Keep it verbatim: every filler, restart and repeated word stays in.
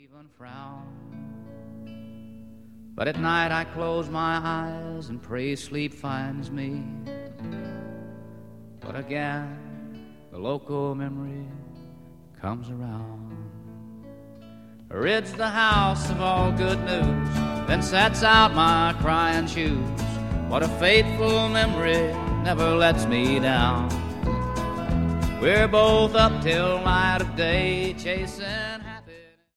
even frown. But at night I close my eyes and pray sleep finds me. But again the local memory comes around. Rids the house of all good news, then sets out my crying shoes. What a faithful memory never lets me down. We're both up till light of day chasing